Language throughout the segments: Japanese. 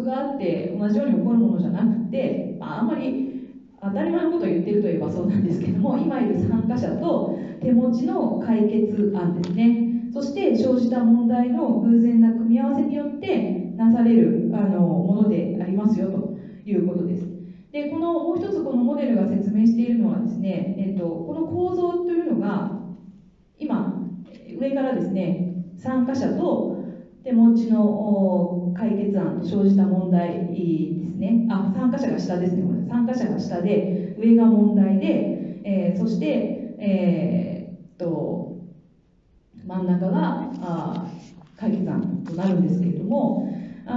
があって同じように起こるものじゃなくて、あんまり当たり前のことを言ってるといえばそうなんですけども、今いる参加者と手持ちの解決案ですね、そして生じた問題の偶然な組み合わせによってなされるものでありますよということです。で、もう一つこのモデルが説明しているのはですね、この構造というのが今上からですね、参加者と手持ちの解決案と生じた問題ですね。参加者が下ですね。参加者が下で、上が問題で、そして、真ん中が解決案となるんですけれども、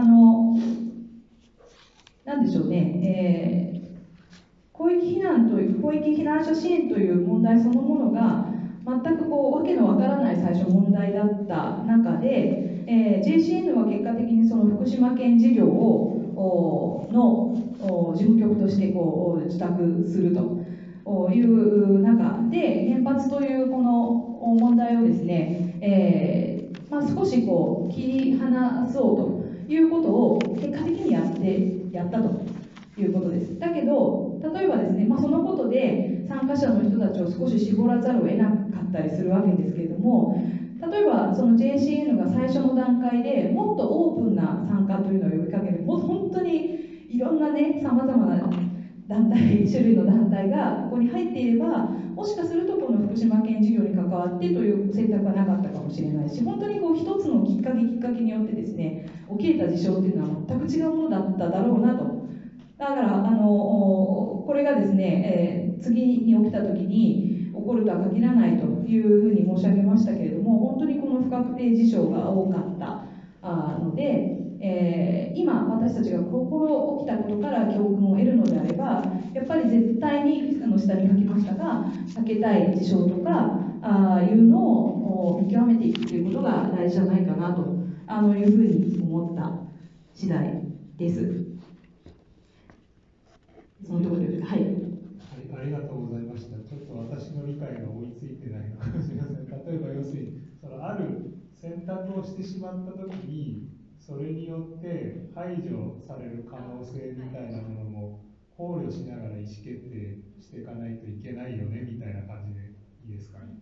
なんでしょうね、広域避難者支援という問題そのものが全くわけのわからない最初問題だった中で、JCN は結果的にその福島県事業の事務局として受託するという中で、原発というこの問題をですね、少し切り離そうということを結果的にやったということです。だけど、例えばですね、そのことで参加者の人たちを少し絞らざるを得なかったりするわけですけれども、例えばその JCN が最初の段階でもっとオープンな参加というのを呼びかける、もう本当にいろんなね、さまざまな団体、種類の団体がここに入っていれば、もしかするとこの福島県事業に関わってという選択はなかったかもしれないし、本当に一つのきっかけによってですね、起きれた事象っていうのは全く違うものだっただろうなと。だからこれがですね、次に起きた時に起こるとは限らないというふうに申し上げましたけれども、本当にこの不確定事象が多かったので、今私たちがこ起きたことから教訓を得るのであれば、やっぱり絶対に下に書きましたが、避けたい事象とかいうのを見極めていくということが大事じゃないかなというふうに思った次第です。そのところで、はい。 ありがとうございました。ちょっと私の理解が追いついてないのかもしれません。例えば要するにある選択をしてしまったときに、それによって排除される可能性みたいなものも考慮しながら意思決定していかないといけないよねみたいな感じでいいですかね。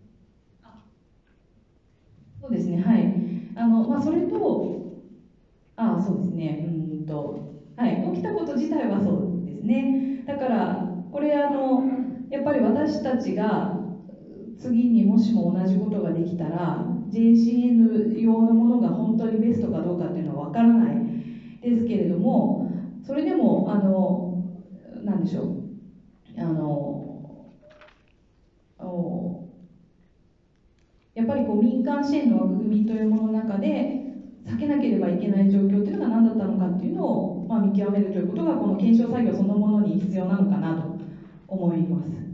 そうですね、はい。それと、そうですね、はい、起きたこと自体はそうですね。だから、これやっぱり私たちが次にもしも同じことができたら、JCN 用のものが本当にベストかどうかっていうのは分からないですけれども、それでも、なんでしょう、やっぱり民間支援の枠組みというものの中で避けなければいけない状況っていうのが何だったのかっていうのを、見極めるということがこの検証作業そのものに必要なのかなと思います。